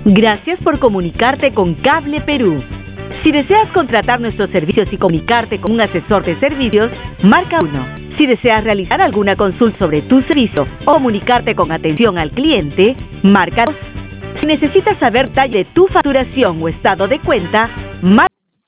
Gracias por comunicarte con Cable Perú. Si deseas contratar nuestros servicios y comunicarte con un asesor de servicios, marca 1. Si deseas realizar alguna consulta sobre tu servicio o comunicarte con atención al cliente, marca 2. Si necesitas saber detalle de tu facturación o estado de cuenta, marca.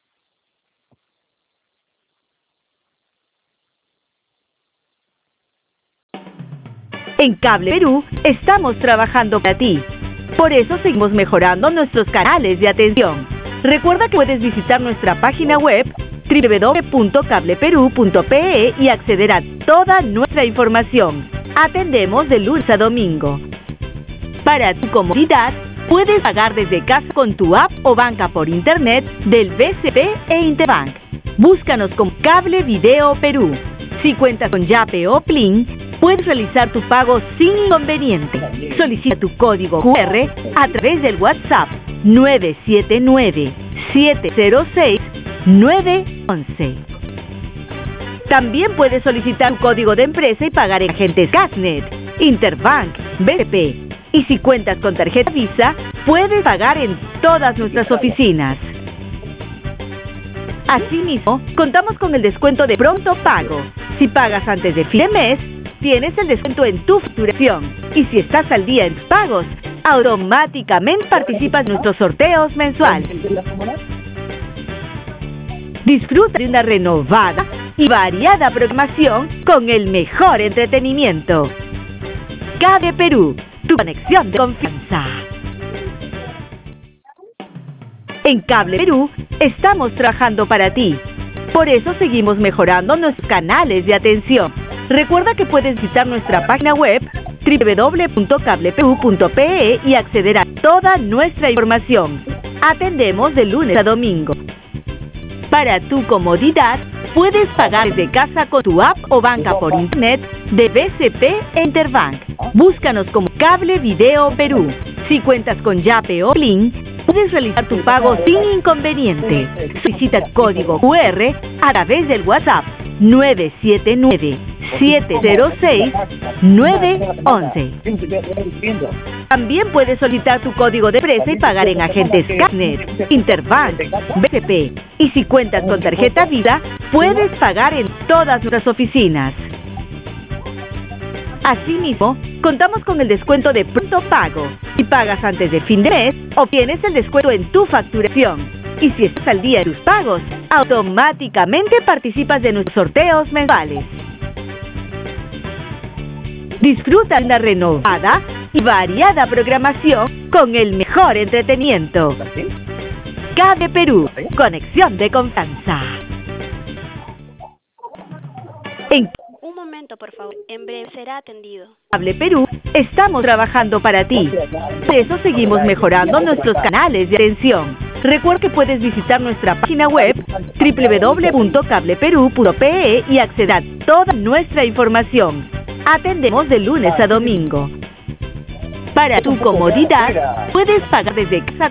En Cable Perú estamos trabajando para ti. Por eso seguimos mejorando nuestros canales de atención. Recuerda que puedes visitar nuestra página web www.cableperu.pe y acceder a toda nuestra información. Atendemos de lunes a domingo. Para tu comodidad, puedes pagar desde casa con tu app o banca por internet del BCP e Interbank. Búscanos con Cable Video Perú. Si cuentas con Yape o Plin, puedes realizar tu pago sin inconveniente. Solicita tu código QR a través del WhatsApp 979-706-911. También puedes solicitar tu código de empresa y pagar en agentes Gasnet, Interbank, BCP. Y si cuentas con tarjeta Visa, puedes pagar en todas nuestras oficinas. Asimismo, contamos con el descuento de pronto pago. Si pagas antes de fin de mes, tienes el descuento en tu facturación. Y si estás al día en tus pagos, automáticamente participas en nuestros sorteos mensuales. Disfruta de una renovada y variada programación con el mejor entretenimiento. Cable Perú, tu conexión de confianza. En Cable Perú estamos trabajando para ti. Por eso seguimos mejorando nuestros canales de atención. Recuerda que puedes visitar nuestra página web www.cableperu.pe y acceder a toda nuestra información. Atendemos de lunes a domingo. Para tu comodidad, puedes pagar desde casa con tu app o banca por internet de BCP e Interbank. Búscanos como Cable Video Perú. Si cuentas con Yape o Plin, puedes realizar tu pago sin inconveniente. Solicita el código QR a través del WhatsApp 979-706-911. También puedes solicitar tu código de empresa y pagar en agentes Gasnet, Interbank, BCP. Y si cuentas con tarjeta Visa, puedes pagar en todas nuestras oficinas. Asimismo, contamos con el descuento de pronto pago. Si pagas antes de fin de mes, obtienes el descuento en tu facturación. Y si estás al día de tus pagos, automáticamente participas de nuestros sorteos mensuales. Disfruta de una renovada y variada programación con el mejor entretenimiento. Cable Perú, conexión de confianza. En Un momento, por favor. En breve será atendido. Cable Perú estamos trabajando para ti. Por eso seguimos mejorando nuestros canales de atención. Recuerda que puedes visitar nuestra página web www.cableperu.pe y acceder a toda nuestra información. Atendemos de lunes a domingo. Para tu comodidad, puedes pagar desde casa